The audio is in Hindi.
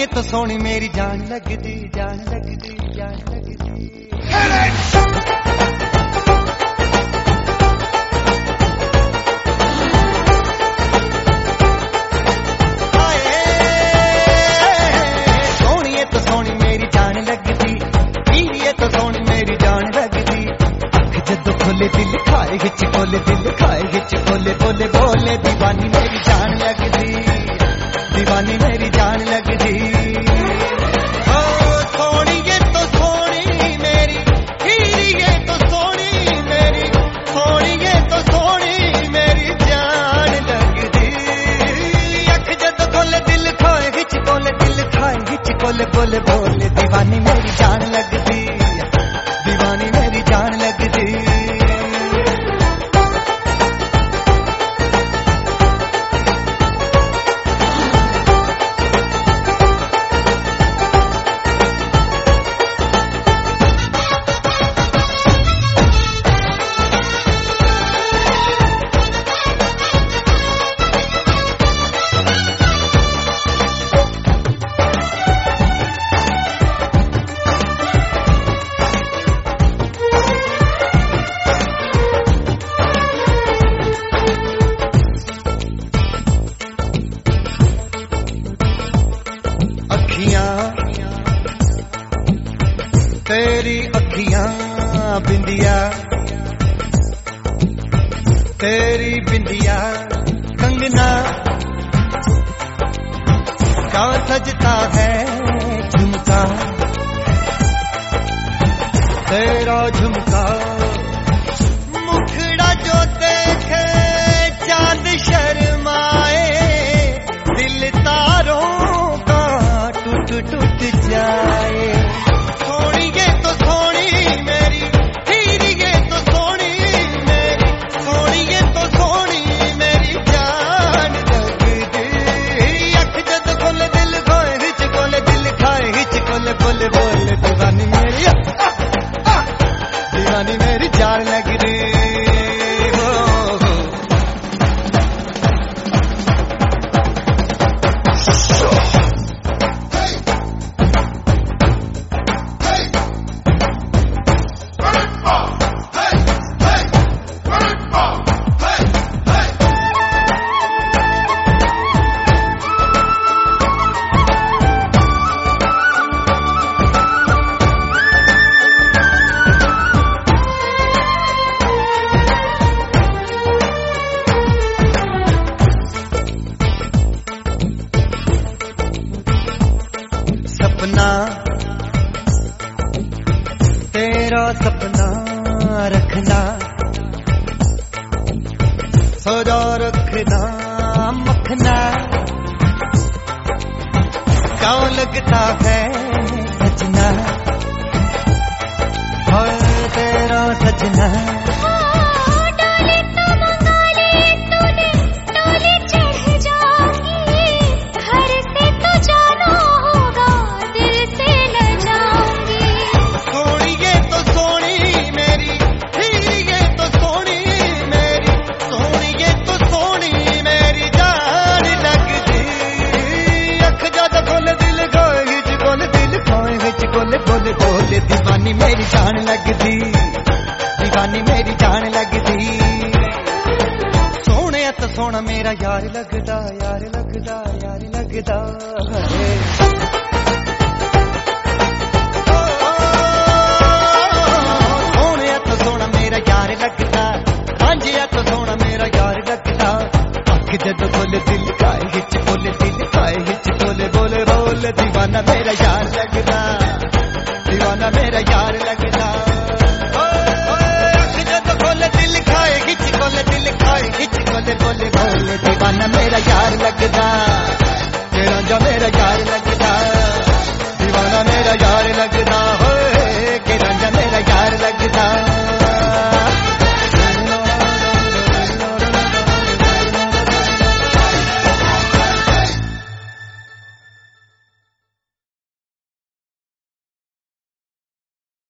सोहणीए तो सोहनी मेरी जान लगदी, जान लगदी, जान लगदी। सोहणीए तो सोहनी मेरी जान लगदी, पीड़िए तो सोहनी मेरी जान लगदी। अख जदों खोले दिल खाए हिच खोले, दिल खाए हिच खोले, बोले बोले दीवानी मेरी जान लगदी, दीवानी मेरी जान लगदी। ओ सोहणीए तो सोहनी मेरी, पीड़िए तो सोहनी मेरी, सोहणीए तो सोहनी मेरी जान लगदी। अख जदों खोले दिल खाए हिच खोले, दिल खाए हिच खोले, बोले बोले दीवानी मेरी जान लगदी, दीवानी मेरी जान लगदी। तेरी अखियां बिंदिया, तेरी बिंदिया कंगना, क्या सजता है झुमका, तेरा झुमका। मुखड़ा जो देखे चांद शर्माए, दिल तारों का टूट टूट जाए। सोहणीए तो सोहनी मेरी, पीड़िए तो सोहनी मेरी, सोहणीए तो सोहनी मेरी जान लगदी। अख जद खोले दिल खाए हिच खोले, दिल खाए हिच खोले, बोले बोले दीवानी मेरी, दीवानी मेरी जान लगदी। सपना तेरा सपना रखना, सजा रखना मखना, क्या लगता है सजना, और तेरा सजना। बोले बोले दीवानी मेरी जान लगदी, दीवानी मेरी जान लगदी। सोहणे तो सोहना मेरा यार लगदा, यार लगदा, यार लगदा। सोहणे तो सोहना मेरा यार लगदा, रांझिया तो सोहना मेरा यार लगदा। अख जदों खोले दिल खाए हिच खोले, दिल खाए हिच खोले, बोले बोले दीवाना मेरा यार लगदा, दीवाना मेरा यार लगदा। अख जदों खोले दिल खाए हिच खोले, दिल खाए हिच खोले, बोले बोले दीवाना मेरा यार लगदा।